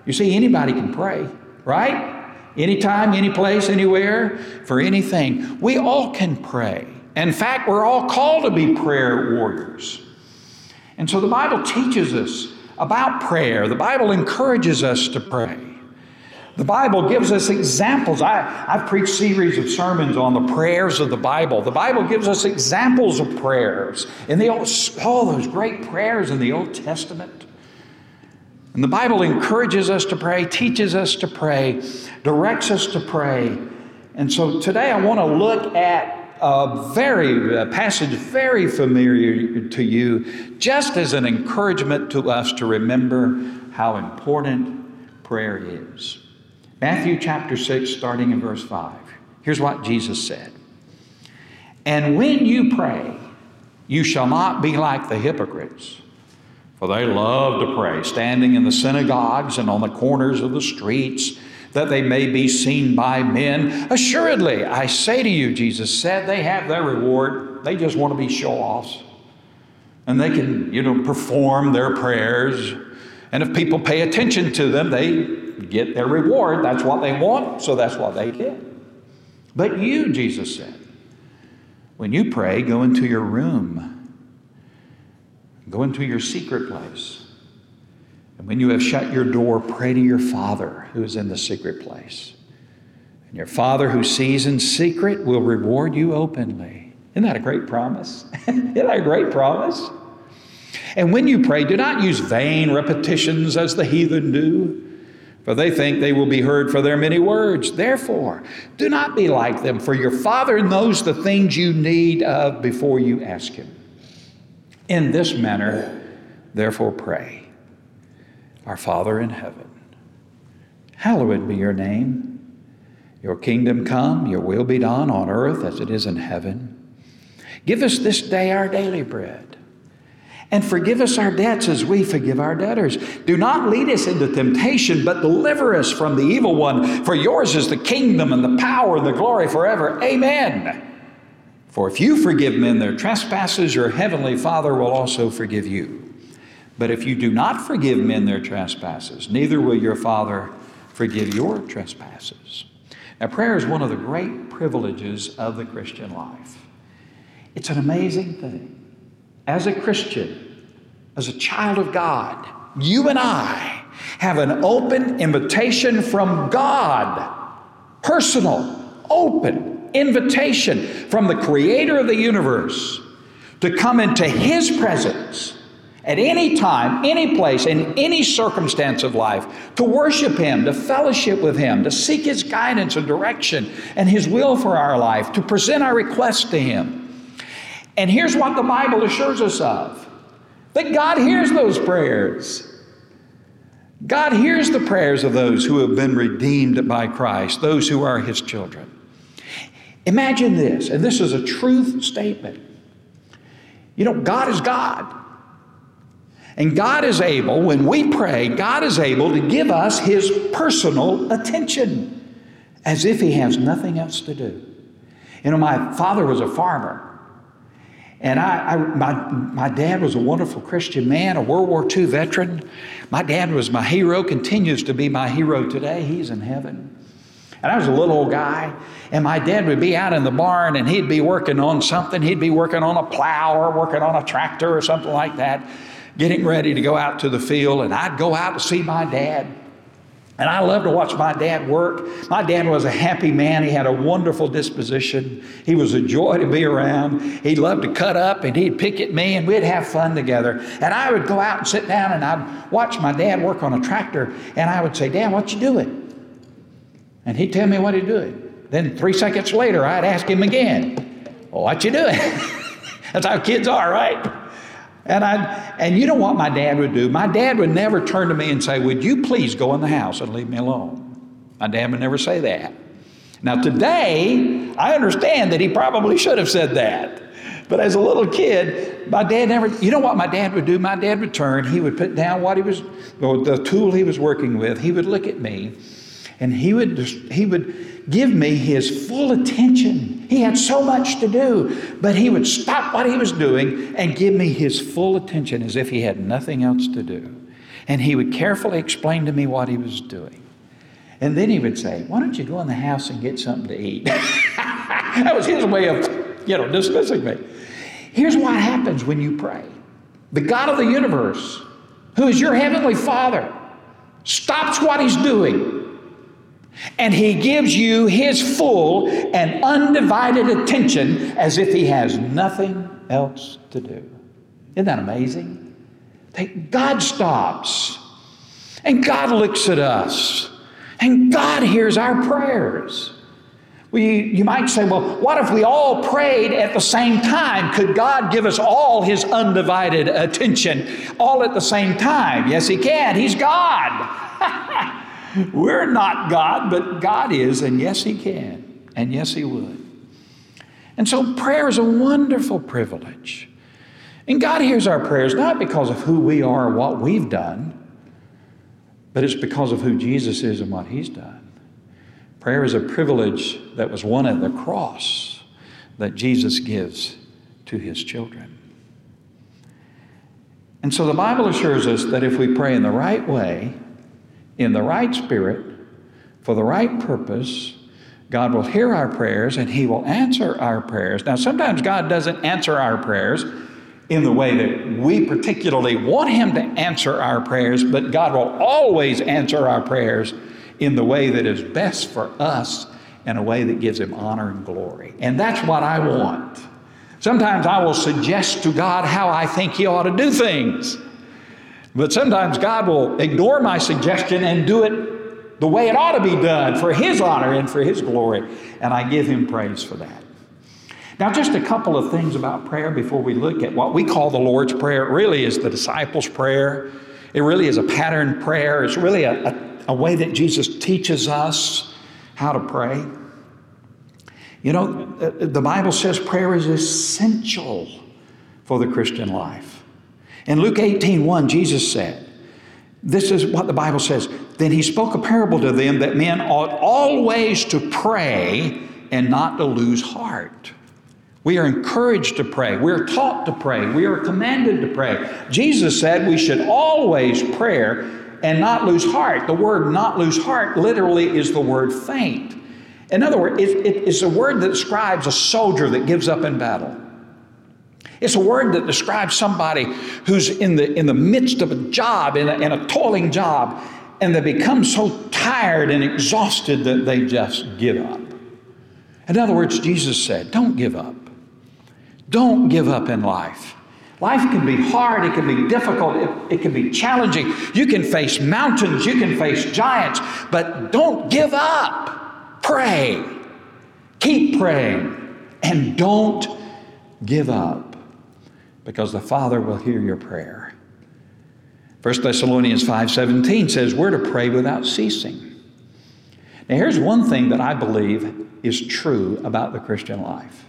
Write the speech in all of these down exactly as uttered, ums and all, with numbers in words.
You see, anybody can pray, right? Anytime, any place, anywhere, for anything. We all can pray. In fact, we're all called to be prayer warriors. And so the Bible teaches us about prayer. The Bible encourages us to pray. The Bible gives us examples. I, I've preached series of sermons on the prayers of the Bible. The Bible gives us examples of prayers. In the old, all those great prayers in the Old Testament. And the Bible encourages us to pray, teaches us to pray, directs us to pray. And so today I want to look at a very a passage very familiar to you, just as an encouragement to us to remember how important prayer is. Matthew chapter six, starting in verse five. Here's what Jesus said. And when you pray, you shall not be like the hypocrites, for they love to pray, standing in the synagogues and on the corners of the streets, that they may be seen by men. Assuredly, I say to you, Jesus said, they have their reward. They just want to be show-offs. And they can, you know, perform their prayers. And if people pay attention to them, they get their reward. That's what they want, so that's what they get. But you, Jesus said, when you pray, go into your room. Go into your secret place. And when you have shut your door, pray to your Father who is in the secret place. And your Father who sees in secret will reward you openly. Isn't that a great promise? Isn't that a great promise? And when you pray, do not use vain repetitions as the heathen do, for they think they will be heard for their many words. Therefore, do not be like them, for your Father knows the things you need of before you ask Him. In this manner, therefore pray. Our Father in heaven, hallowed be your name. Your kingdom come, your will be done on earth as it is in heaven. Give us this day our daily bread. And forgive us our debts as we forgive our debtors. Do not lead us into temptation, but deliver us from the evil one. For yours is the kingdom and the power and the glory forever. Amen. For if you forgive men their trespasses, your heavenly Father will also forgive you. But if you do not forgive men their trespasses, neither will your Father forgive your trespasses. Now, prayer is one of the great privileges of the Christian life. It's an amazing thing. As a Christian, as a child of God, you and I have an open invitation from God. Personal, open invitation from the Creator of the universe to come into His presence at any time, any place, in any circumstance of life, to worship Him, to fellowship with Him, to seek His guidance and direction and His will for our life, to present our requests to Him. And here's what the Bible assures us of, that God hears those prayers. God hears the prayers of those who have been redeemed by Christ, those who are His children. Imagine this, and this is a truth statement. You know, God is God. And God is able, when we pray, God is able to give us His personal attention as if He has nothing else to do. You know, my father was a farmer. And I, I, my, my dad was a wonderful Christian man, a World War Two veteran. My dad was my hero, continues to be my hero today. He's in heaven. And I was a little old guy, and my dad would be out in the barn, and he'd be working on something. He'd be working on a plow or working on a tractor or something like that, getting ready to go out to the field. And I'd go out to see my dad. And I loved to watch my dad work. My dad was a happy man. He had a wonderful disposition. He was a joy to be around. He loved to cut up, and he'd pick at me, and we'd have fun together. And I would go out and sit down, and I'd watch my dad work on a tractor, and I would say, "Dad, what you doing?" And he'd tell me what he'd doing. Then three seconds later, I'd ask him again, "Well, what you doing?" That's how kids are, right? And I, and you know what my dad would do? My dad would never turn to me and say, "Would you please go in the house and leave me alone?" My dad would never say that. Now today, I understand that he probably should have said that. But as a little kid, my dad never, you know what my dad would do? My dad would turn, he would put down what he was, the tool he was working with. He would look at me, and he would, he would give me his full attention. He had so much to do, but he would stop what he was doing and give me his full attention as if he had nothing else to do. And he would carefully explain to me what he was doing. And then he would say, why don't you go in the house and get something to eat? That was his way of, you know, dismissing me. Here's what happens when you pray. The God of the universe, who is your heavenly Father, stops what he's doing, and he gives you his full and undivided attention as if he has nothing else to do. Isn't that amazing? That God stops, and God looks at us, and God hears our prayers. We, you might say, well, what if we all prayed at the same time? Could God give us all his undivided attention all at the same time? Yes, he can. He's God. We're not God, but God is, and yes, he can, and yes, he would. And so prayer is a wonderful privilege. And God hears our prayers not because of who we are or what we've done, but it's because of who Jesus is and what he's done. Prayer is a privilege that was won at the cross that Jesus gives to his children. And so the Bible assures us that if we pray in the right way, in the right spirit, for the right purpose, God will hear our prayers and he will answer our prayers. Now, sometimes God doesn't answer our prayers in the way that we particularly want him to answer our prayers, but God will always answer our prayers in the way that is best for us, in a way that gives him honor and glory. And that's what I want. Sometimes I will suggest to God how I think he ought to do things. But sometimes God will ignore my suggestion and do it the way it ought to be done for his honor and for his glory. And I give him praise for that. Now, just a couple of things about prayer before we look at what we call the Lord's Prayer. It really is the disciples' prayer. It really is a pattern prayer. It's really a, a, a way that Jesus teaches us how to pray. You know, the Bible says prayer is essential for the Christian life. In Luke eighteen one, Jesus said, this is what the Bible says, then he spoke a parable to them that men ought always to pray and not to lose heart. We are encouraged to pray. We are taught to pray. We are commanded to pray. Jesus said we should always pray and not lose heart. The word not lose heart literally is the word faint. In other words, it, it, it's a word that describes a soldier that gives up in battle. It's a word that describes somebody who's in the, in the midst of a job, in a, in a toiling job, and they become so tired and exhausted that they just give up. In other words, Jesus said, don't give up. Don't give up in life. Life can be hard, it can be difficult, it, it can be challenging. You can face mountains, you can face giants, but don't give up. Pray. Keep praying. And don't give up, because the Father will hear your prayer. First Thessalonians five seventeen says we're to pray without ceasing. Now here's one thing that I believe is true about the Christian life.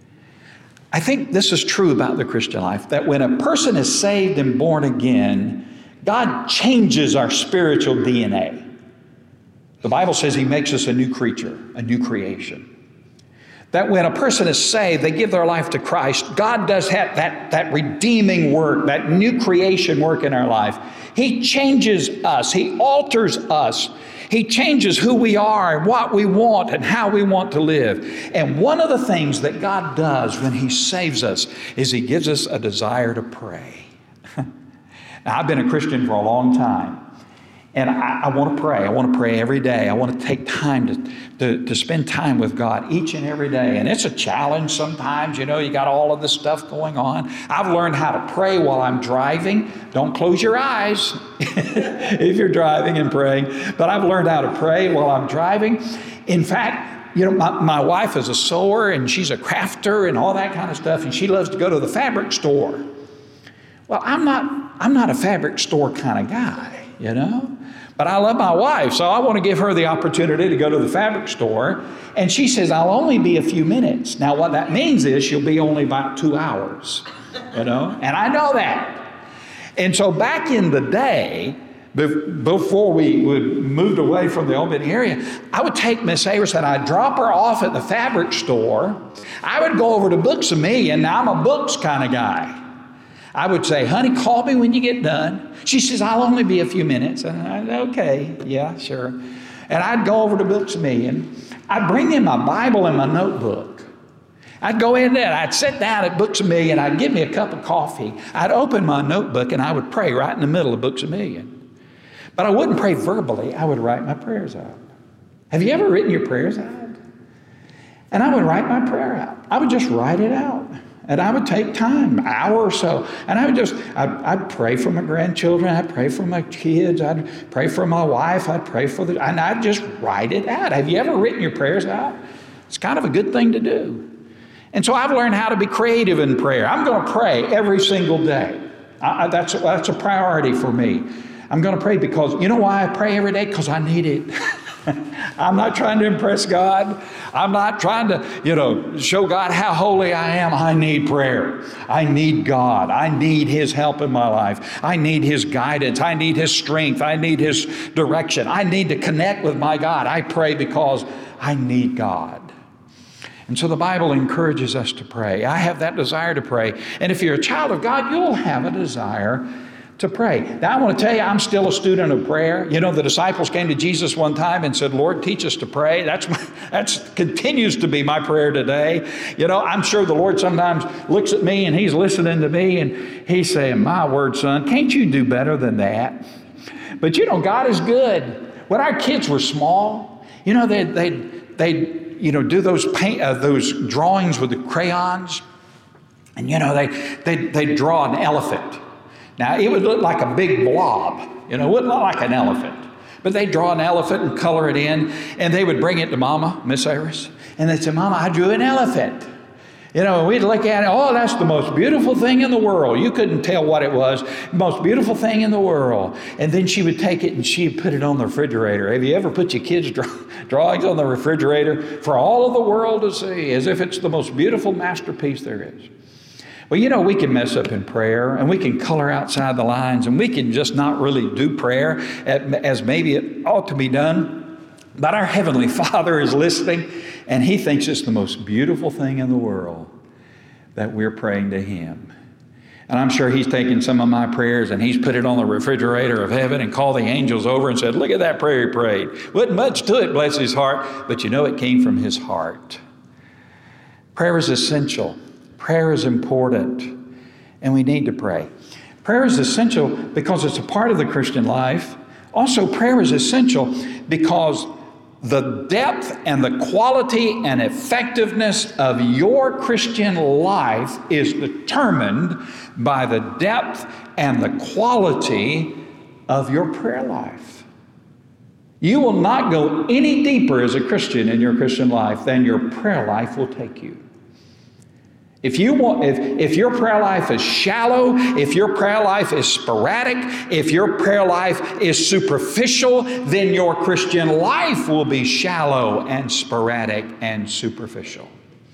I think this is true about the Christian life, that when a person is saved and born again, God changes our spiritual D N A. The Bible says he makes us a new creature, a new creation. That when a person is saved, they give their life to Christ, God does have that, that redeeming work, that new creation work in our life. He changes us. He alters us. He changes who we are and what we want and how we want to live. And one of the things that God does when he saves us is he gives us a desire to pray. Now, I've been a Christian for a long time. And I, I want to pray. I want to pray every day. I want to take time to, to, to spend time with God each and every day. And it's a challenge sometimes. You know, you got all of this stuff going on. I've learned how to pray while I'm driving. Don't close your eyes if you're driving and praying. But I've learned how to pray while I'm driving. In fact, you know, my, my wife is a sewer and she's a crafter and all that kind of stuff. And she loves to go to the fabric store. Well, I'm not, I'm not a fabric store kind of guy, you know. But I love my wife, so I want to give her the opportunity to go to the fabric store. And she says, I'll only be a few minutes. Now, what that means is she'll be only about two hours, you know, and I know that. And so back in the day, before we moved away from the Albany area, I would take Miss Ayers and I'd drop her off at the fabric store. I would go over to Books A Million. Now, I'm a books kind of guy. I would say, honey, call me when you get done. She says, I'll only be a few minutes. And I'd, okay, yeah, sure. And I'd go over to Books A Million. I'd bring in my Bible and my notebook. I'd go in there, I'd sit down at Books A Million, I'd give me a cup of coffee. I'd open my notebook and I would pray right in the middle of Books A Million. But I wouldn't pray verbally, I would write my prayers out. Have you ever written your prayers out? And I would write my prayer out. I would just write it out. And I would take time, an hour or so, and I would just, I'd, I'd pray for my grandchildren, I'd pray for my kids, I'd pray for my wife, I'd pray for the, and I'd just write it out. Have you ever written your prayers out? It's kind of a good thing to do. And so I've learned how to be creative in prayer. I'm going to pray every single day. I, I, that's, that's a priority for me. I'm going to pray because, you know why I pray every day? Because I need it. I'm not trying to impress God. I'm not trying to, you know, show God how holy I am. I need prayer. I need God. I need His help in my life. I need His guidance. I need His strength. I need His direction. I need to connect with my God. I pray because I need God. And so the Bible encourages us to pray. I have that desire to pray. And if you're a child of God, you'll have a desire to pray. Now, I want to tell you, I'm still a student of prayer. You know, the disciples came to Jesus one time and said, Lord, teach us to pray. That's my, that's continues to be my prayer today. You know, I'm sure the Lord sometimes looks at me and He's listening to me and He's saying, my word, son, can't you do better than that? But you know, God is good. When our kids were small, you know, they they they you know do those paint uh, those drawings with the crayons, and you know they they they draw an elephant. Now, it would look like a big blob. You know, it wouldn't look like an elephant. But they'd draw an elephant and color it in, and they would bring it to Mama, Miss Iris, and they'd say, Mama, I drew an elephant. You know, we'd look at it, oh, that's the most beautiful thing in the world. You couldn't tell what it was. The most beautiful thing in the world. And then she would take it and she'd put it on the refrigerator. Have you ever put your kids' draw- drawings on the refrigerator for all of the world to see, as if it's the most beautiful masterpiece there is? Well, you know, we can mess up in prayer, and we can color outside the lines, and we can just not really do prayer as maybe it ought to be done. But our Heavenly Father is listening, and He thinks it's the most beautiful thing in the world that we're praying to Him. And I'm sure He's taken some of my prayers and He's put it on the refrigerator of heaven and called the angels over and said, look at that prayer he prayed. Wasn't much to it, bless his heart, but you know it came from his heart. Prayer is essential. Prayer is important, and we need to pray. Prayer is essential because it's a part of the Christian life. Also, prayer is essential because the depth and the quality and effectiveness of your Christian life is determined by the depth and the quality of your prayer life. You will not go any deeper as a Christian in your Christian life than your prayer life will take you. If you want, if, if your prayer life is shallow, if your prayer life is sporadic, if your prayer life is superficial, then your Christian life will be shallow and sporadic and superficial.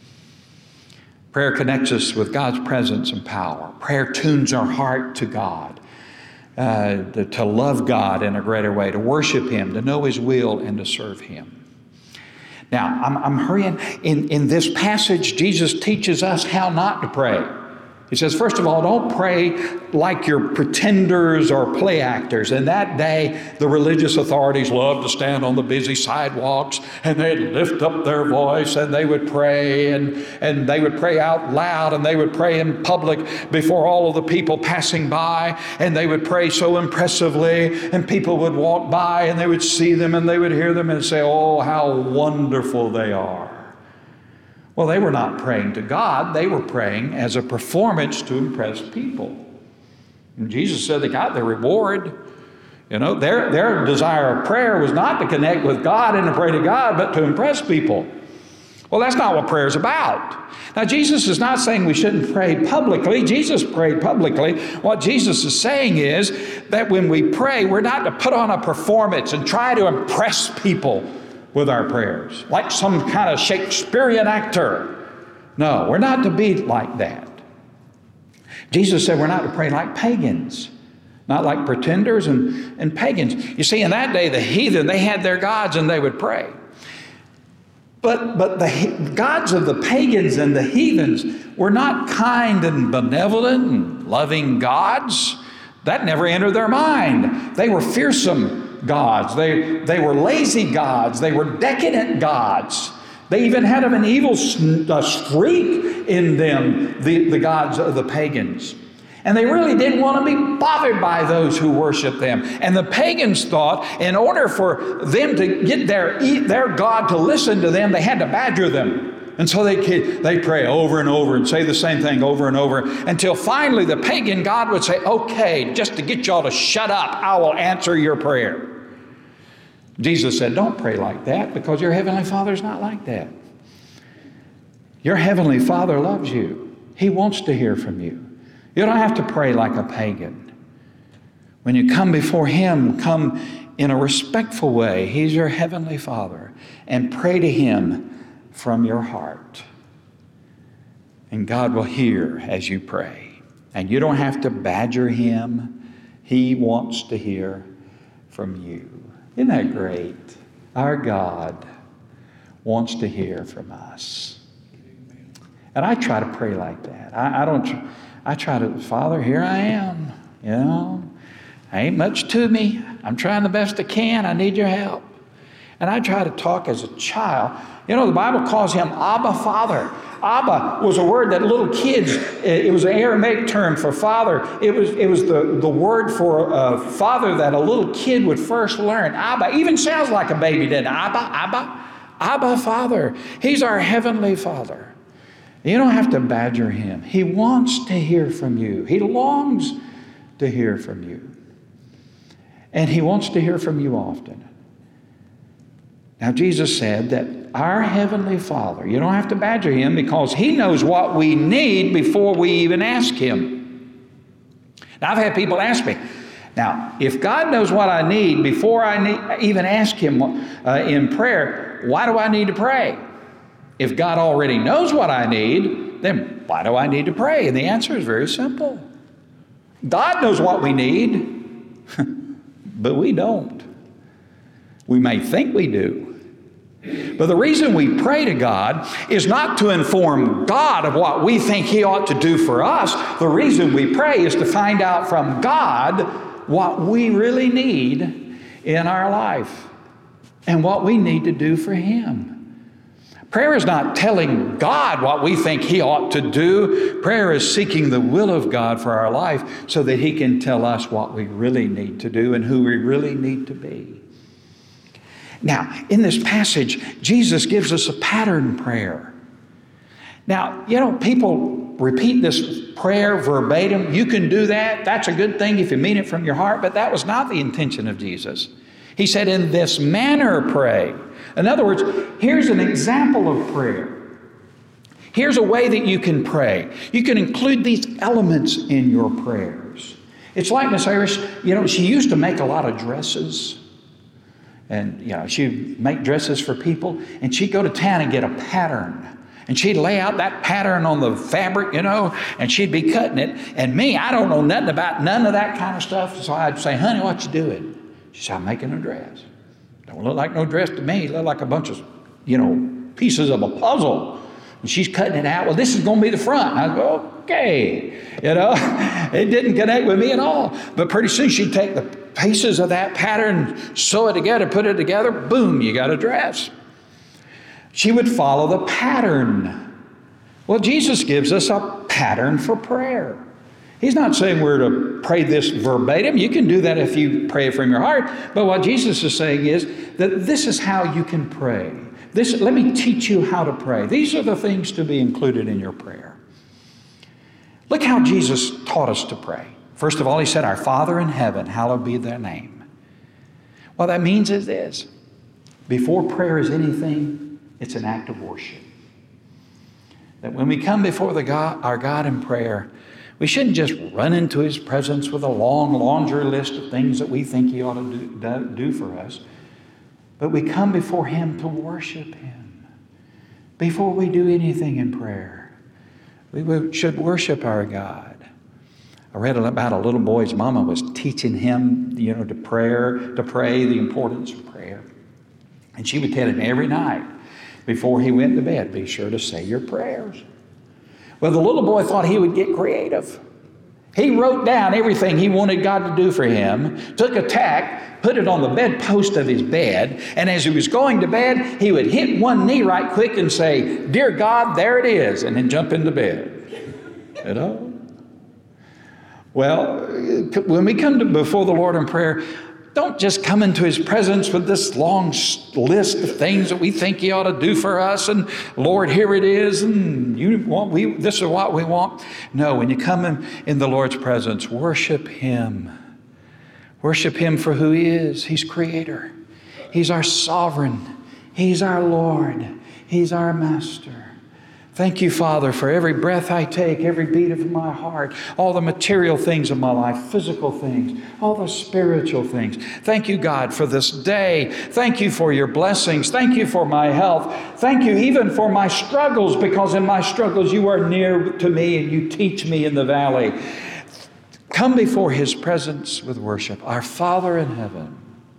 Prayer connects us with God's presence and power. Prayer tunes our heart to God, uh, to, to love God in a greater way, to worship Him, to know His will, and to serve Him. Now, I'm, I'm hurrying. In, in this passage, Jesus teaches us how not to pray. He says, first of all, don't pray like you're pretenders or play actors. In that day, the religious authorities loved to stand on the busy sidewalks, and they'd lift up their voice, and they would pray, and, and they would pray out loud, and they would pray in public before all of the people passing by, and they would pray so impressively, and people would walk by, and they would see them, and they would hear them, and say, oh, how wonderful they are. Well, they were not praying to God. They were praying as a performance to impress people. And Jesus said they got their reward. You know, their, their desire of prayer was not to connect with God and to pray to God, but to impress people. Well, that's not what prayer is about. Now, Jesus is not saying we shouldn't pray publicly. Jesus prayed publicly. What Jesus is saying is that when we pray, we're not to put on a performance and try to impress people with our prayers, like some kind of Shakespearean actor. No, we're not to be like that. Jesus said we're not to pray like pagans, not like pretenders and, and pagans. You see, in that day, the heathen, they had their gods and they would pray. But, but the gods of the pagans and the heathens were not kind and benevolent and loving gods. That never entered their mind. They were fearsome gods. They, they were lazy gods. They were decadent gods. They even had an evil streak in them, the, the gods of the pagans. And they really didn't want to be bothered by those who worship them. And the pagans thought in order for them to get their, their God to listen to them, they had to badger them. And so they they pray over and over and say the same thing over and over until finally the pagan God would say, okay, just to get y'all to shut up, I will answer your prayer. Jesus said, don't pray like that because your Heavenly Father's not like that. Your Heavenly Father loves you. He wants to hear from you. You don't have to pray like a pagan. When you come before Him, come in a respectful way. He's your Heavenly Father. And pray to Him from your heart. And God will hear as you pray. And you don't have to badger Him. He wants to hear from you. Isn't that great? Our God wants to hear from us. And I try to pray like that. I, I don't... I try to, Father, here I am. You know, ain't much to me. I'm trying the best I can. I need your help. And I try to talk as a child. You know, the Bible calls Him Abba, Father. Abba was a word that little kids, it was an Aramaic term for father. It was, it was the, the word for a father that a little kid would first learn. Abba even sounds like a baby, doesn't it? Abba, Abba, Abba, Father. He's our Heavenly Father. You don't have to badger Him. He wants to hear from you. He longs to hear from you. And He wants to hear from you often. Now, Jesus said that our Heavenly Father, you don't have to badger Him because He knows what we need before we even ask Him. Now, I've had people ask me, now, if God knows what I need before I need, even ask Him uh, in prayer, why do I need to pray? If God already knows what I need, then why do I need to pray? And the answer is very simple. God knows what we need, but we don't. We may think we do. But the reason we pray to God is not to inform God of what we think He ought to do for us. The reason we pray is to find out from God what we really need in our life and what we need to do for Him. Prayer is not telling God what we think He ought to do. Prayer is seeking the will of God for our life so that He can tell us what we really need to do and who we really need to be. Now, in this passage, Jesus gives us a pattern prayer. Now, you know, people repeat this prayer verbatim. You can do that. That's a good thing if you mean it from your heart, but that was not the intention of Jesus. He said, in this manner pray. In other words, here's an example of prayer. Here's a way that you can pray. You can include these elements in your prayers. It's like Miss Irish, you know, she used to make a lot of dresses. And, you know, she'd make dresses for people, and she'd go to town and get a pattern. And she'd lay out that pattern on the fabric, you know, and she'd be cutting it. And me, I don't know nothing about none of that kind of stuff. So I'd say, honey, what you doing? She said, I'm making a dress. Don't look like no dress to me. It looked like a bunch of, you know, pieces of a puzzle. And she's cutting it out. Well, this is going to be the front. And I go, okay. You know, it didn't connect with me at all. But pretty soon she'd take the pieces of that pattern, sew it together, put it together. Boom, you got a dress. She would follow the pattern. Well, Jesus gives us a pattern for prayer. He's not saying we're to pray this verbatim. You can do that if you pray from your heart. But what Jesus is saying is that this is how you can pray. This, let me teach you how to pray. These are the things to be included in your prayer. Look how Jesus taught us to pray. First of all, He said, our Father in heaven, hallowed be thy name. What that means is this. Before prayer is anything, it's an act of worship. That when we come before the God, our God in prayer, we shouldn't just run into His presence with a long laundry list of things that we think He ought to do, do for us. But we come before Him to worship Him. Before we do anything in prayer, we should worship our God. I read about a little boy's mama was teaching him, you know, to prayer, to pray, the importance of prayer. And she would tell him every night, before he went to bed, be sure to say your prayers. Well, the little boy thought he would get creative. He wrote down everything he wanted God to do for him, took a tack, put it on the bedpost of his bed, and as he was going to bed, he would hit one knee right quick and say, "Dear God, there it is," and then jump into bed. You know? Well, when we come to before the Lord in prayer, don't just come into His presence with this long list of things that we think He ought to do for us, and Lord, here it is, and you want we this is what we want. No, when you come in, in the Lord's presence, worship Him. Worship Him for who He is. He's Creator. He's our Sovereign. He's our Lord. He's our Master. Thank you, Father, for every breath I take, every beat of my heart, all the material things of my life, physical things, all the spiritual things. Thank you, God, for this day. Thank you for your blessings. Thank you for my health. Thank you even for my struggles, because in my struggles you are near to me and you teach me in the valley. Come before His presence with worship. Our Father in heaven,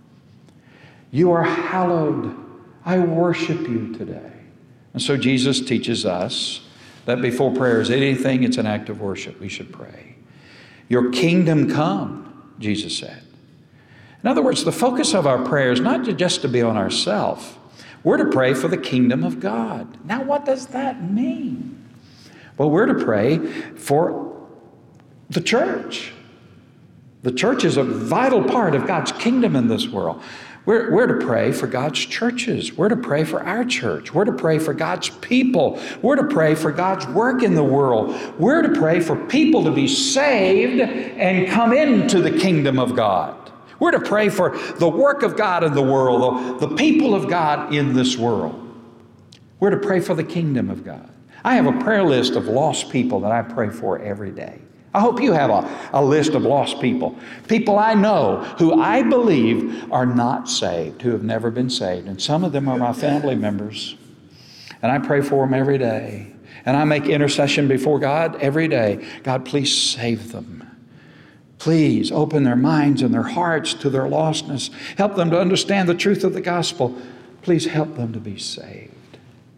you are hallowed. I worship you today. And so Jesus teaches us that before prayer is anything, it's an act of worship. We should pray. Your kingdom come, Jesus said. In other words, the focus of our prayer is not just to be on ourselves. We're to pray for the kingdom of God. Now, what does that mean? Well, we're to pray for the church. The church is a vital part of God's kingdom in this world. We're, we're to pray for God's churches. We're to pray for our church. We're to pray for God's people. We're to pray for God's work in the world. We're to pray for people to be saved and come into the kingdom of God. We're to pray for the work of God in the world, the, the people of God in this world. We're to pray for the kingdom of God. I have a prayer list of lost people that I pray for every day. I hope you have a, a list of lost people. People I know who I believe are not saved, who have never been saved. And some of them are my family members. And I pray for them every day. And I make intercession before God every day. God, please save them. Please open their minds and their hearts to their lostness. Help them to understand the truth of the gospel. Please help them to be saved.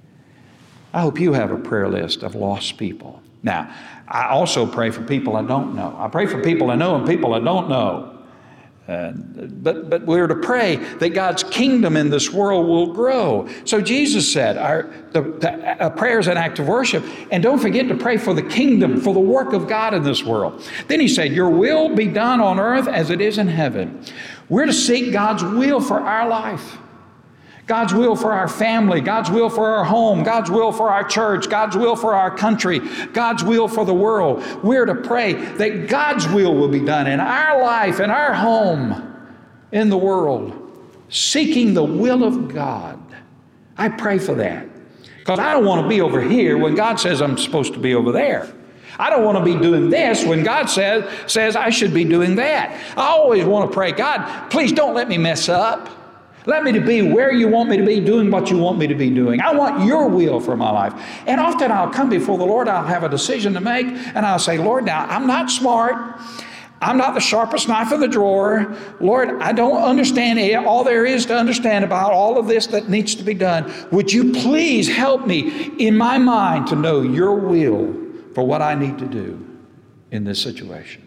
I hope you have a prayer list of lost people. Now, I also pray for people I don't know. I pray for people I know and people I don't know. Uh, but, but we're to pray that God's kingdom in this world will grow. So Jesus said, our, the, the, a prayer is an act of worship. And don't forget to pray for the kingdom, for the work of God in this world. Then He said, your will be done on earth as it is in heaven. We're to seek God's will for our life. God's will for our family, God's will for our home, God's will for our church, God's will for our country, God's will for the world. We're to pray that God's will will be done in our life, in our home, in the world, seeking the will of God. I pray for that because I don't want to be over here when God says I'm supposed to be over there. I don't want to be doing this when God says, says I should be doing that. I always want to pray, God, please don't let me mess up. Let me to be where you want me to be, doing what you want me to be doing. I want your will for my life. And often I'll come before the Lord, I'll have a decision to make, and I'll say, Lord, now I'm not smart. I'm not the sharpest knife in the drawer. Lord, I don't understand all there is to understand about all of this that needs to be done. Would you please help me in my mind to know your will for what I need to do in this situation?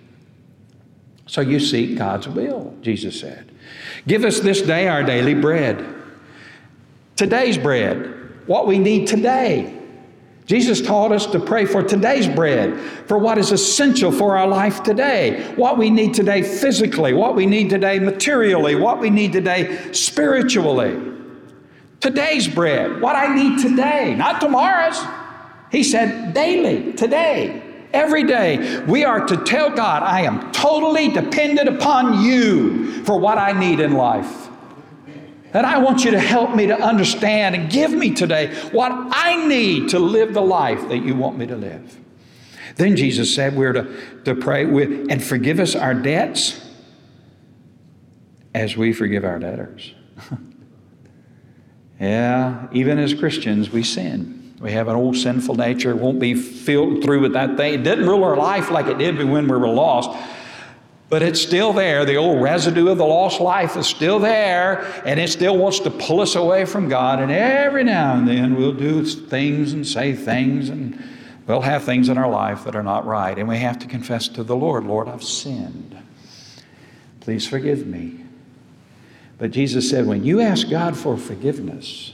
So you seek God's will, Jesus said. Give us this day our daily bread. Today's bread, what we need today. Jesus taught us to pray for today's bread, for what is essential for our life today, what we need today physically, what we need today materially, what we need today spiritually. Today's bread, what I need today, not tomorrow's. He said daily, today. Every day, we are to tell God, I am totally dependent upon you for what I need in life. And I want you to help me to understand and give me today what I need to live the life that you want me to live. Then Jesus said we're to, to pray with, and forgive us our debts as we forgive our debtors. Yeah, even as Christians, we sin. We have an old sinful nature. It won't be filled through with that thing. It didn't rule our life like it did when we were lost. But it's still there. The old residue of the lost life is still there, and it still wants to pull us away from God. And every now and then we'll do things and say things, and we'll have things in our life that are not right. And we have to confess to the Lord, Lord, I've sinned. Please forgive me. But Jesus said, when you ask God for forgiveness,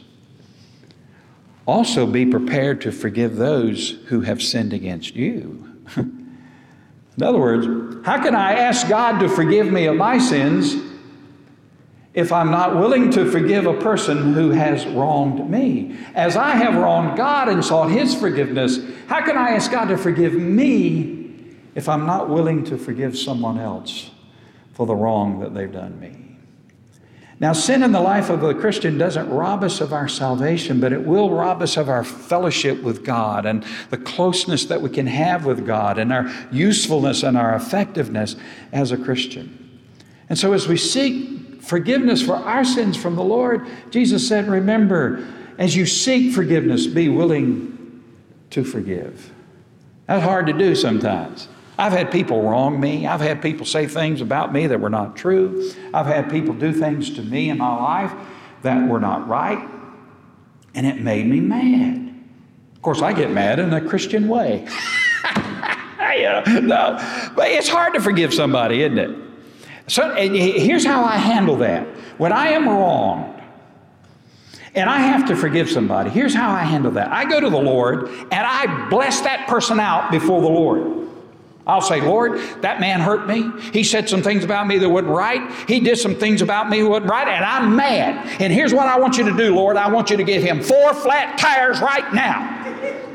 also be prepared to forgive those who have sinned against you. In other words, how can I ask God to forgive me of my sins if I'm not willing to forgive a person who has wronged me? As I have wronged God and sought His forgiveness, how can I ask God to forgive me if I'm not willing to forgive someone else for the wrong that they've done me? Now, sin in the life of a Christian doesn't rob us of our salvation, but it will rob us of our fellowship with God and the closeness that we can have with God and our usefulness and our effectiveness as a Christian. And so as we seek forgiveness for our sins from the Lord, Jesus said, remember, as you seek forgiveness, be willing to forgive. That's hard to do sometimes. I've had people wrong me. I've had people say things about me that were not true. I've had people do things to me in my life that were not right. And it made me mad. Of course, I get mad in a Christian way. you know, no, but it's hard to forgive somebody, isn't it? So and here's how I handle that. When I am wronged and I have to forgive somebody, here's how I handle that. I go to the Lord and I bless that person out before the Lord. I'll say, Lord, that man hurt me. He said some things about me that wasn't right. He did some things about me that wasn't right, and I'm mad. And here's what I want you to do, Lord. I want you to give him four flat tires right now.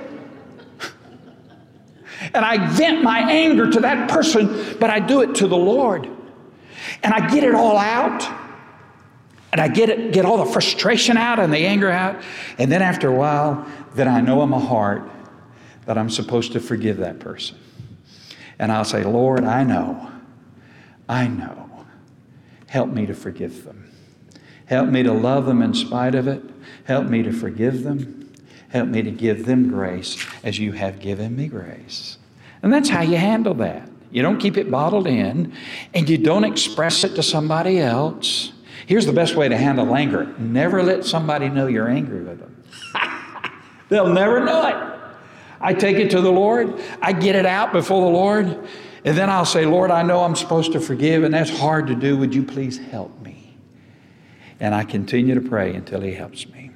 And I vent my anger to that person, but I do it to the Lord. And I get it all out. And I get it, get all the frustration out and the anger out. And then after a while, then I know in my heart that I'm supposed to forgive that person. And I'll say, Lord, I know, I know. Help me to forgive them. Help me to love them in spite of it. Help me to forgive them. Help me to give them grace as you have given me grace. And that's how you handle that. You don't keep it bottled in, and you don't express it to somebody else. Here's the best way to handle anger. Never let somebody know you're angry with them. They'll never know it. I take it to the Lord. I get it out before the Lord. And then I'll say, Lord, I know I'm supposed to forgive, and that's hard to do. Would you please help me? And I continue to pray until He helps me.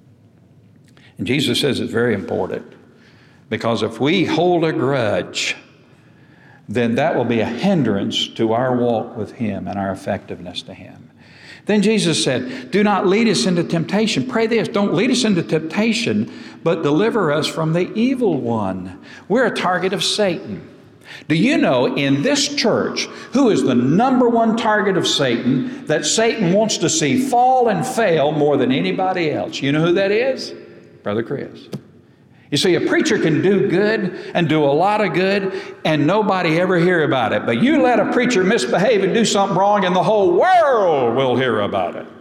And Jesus says it's very important, because if we hold a grudge, then that will be a hindrance to our walk with Him and our effectiveness to Him. Then Jesus said, do not lead us into temptation. Pray this, don't lead us into temptation, but deliver us from the evil one. We're a target of Satan. Do you know in this church who is the number one target of Satan that Satan wants to see fall and fail more than anybody else? You know who that is? Brother Chris. You see, a preacher can do good and do a lot of good and nobody ever hear about it. But you let a preacher misbehave and do something wrong and the whole world will hear about it.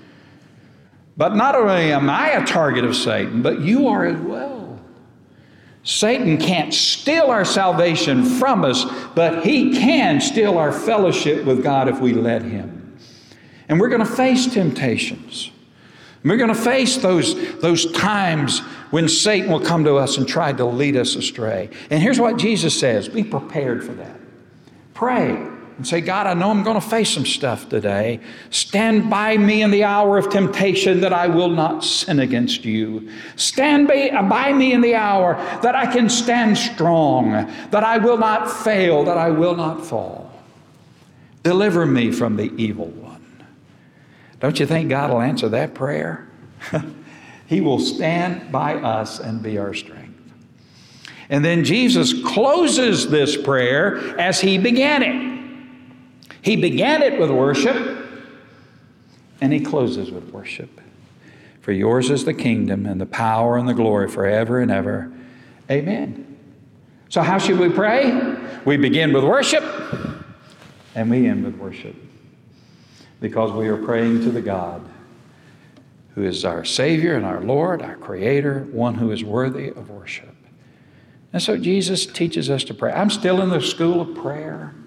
But not only am I a target of Satan, but you are as well. Satan can't steal our salvation from us, but he can steal our fellowship with God if we let him. And we're going to face temptations. We're going to face those, those times when Satan will come to us and try to lead us astray. And here's what Jesus says. Be prepared for that. Pray and say, God, I know I'm going to face some stuff today. Stand by me in the hour of temptation that I will not sin against you. Stand by, by me in the hour that I can stand strong, that I will not fail, that I will not fall. Deliver me from the evil one. Don't you think God will answer that prayer? He will stand by us and be our strength. And then Jesus closes this prayer as he began it. He began it with worship, and he closes with worship. For yours is the kingdom and the power and the glory forever and ever. Amen. So how should we pray? We begin with worship, and we end with worship. Because we are praying to the God who is our Savior and our Lord, our Creator, one who is worthy of worship. And so Jesus teaches us to pray. I'm still in the school of prayer.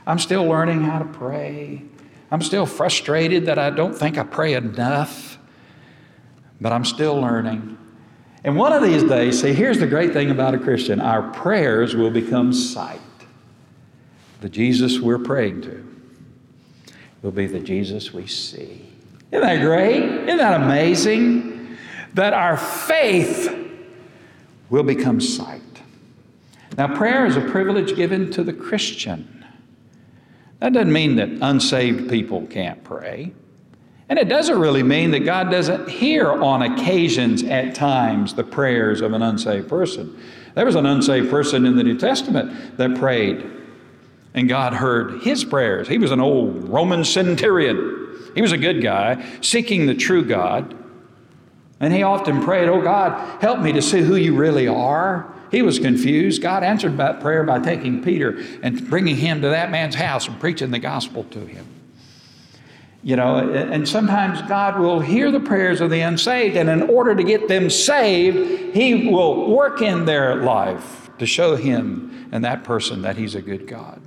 I'm still learning how to pray. I'm still frustrated that I don't think I pray enough. But I'm still learning. And one of these days, see, here's the great thing about a Christian. Our prayers will become sight. The Jesus we're praying to will be the Jesus we see. Isn't that great? Isn't that amazing? That our faith will become sight. Now, prayer is a privilege given to the Christian. That doesn't mean that unsaved people can't pray. And it doesn't really mean that God doesn't hear on occasions at times the prayers of an unsaved person. There was an unsaved person in the New Testament that prayed, and God heard his prayers. He was an old Roman centurion. He was a good guy, seeking the true God. And he often prayed, "Oh God, help me to see who you really are." He was confused. God answered that prayer by taking Peter and bringing him to that man's house and preaching the gospel to him. You know, and sometimes God will hear the prayers of the unsaved, and in order to get them saved, He will work in their life to show him and that person that He's a good God.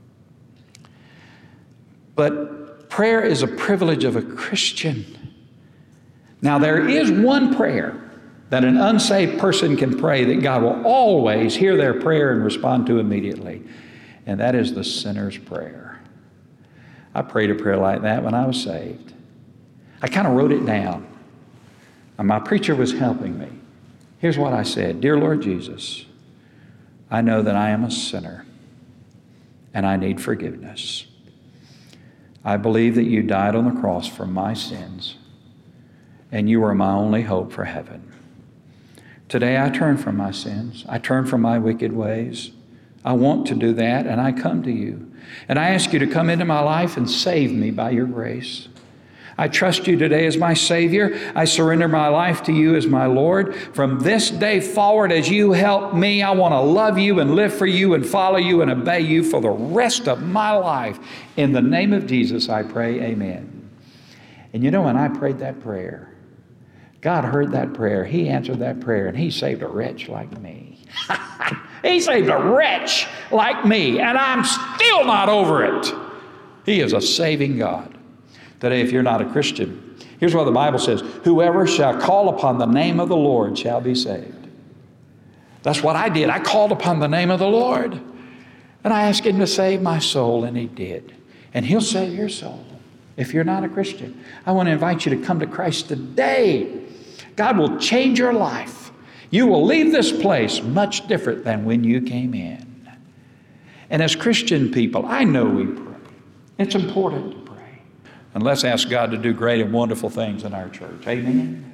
But prayer is a privilege of a Christian. Now, there is one prayer that an unsaved person can pray that God will always hear their prayer and respond to immediately, and that is the sinner's prayer. I prayed a prayer like that when I was saved. I kind of wrote it down, and my preacher was helping me. Here's what I said: "Dear Lord Jesus, I know that I am a sinner, and I need forgiveness. I believe that you died on the cross for my sins, and you are my only hope for heaven. Today I turn from my sins. I turn from my wicked ways. I want to do that, and I come to you. And I ask you to come into my life and save me by your grace. I trust you today as my Savior. I surrender my life to you as my Lord. From this day forward, as you help me, I want to love you and live for you and follow you and obey you for the rest of my life. In the name of Jesus, I pray, amen." And you know, when I prayed that prayer, God heard that prayer. He answered that prayer, and He saved a wretch like me. He saved a wretch like me, and I'm still not over it. He is a saving God. Today, if you're not a Christian, here's what the Bible says: "Whoever shall call upon the name of the Lord shall be saved." That's what I did. I called upon the name of the Lord, and I asked Him to save my soul, and He did. And He'll save your soul. If you're not a Christian, I want to invite you to come to Christ today. God will change your life. You will leave this place much different than when you came in. And as Christian people, I know we pray. It's important to pray. And let's ask God to do great and wonderful things in our church. Amen.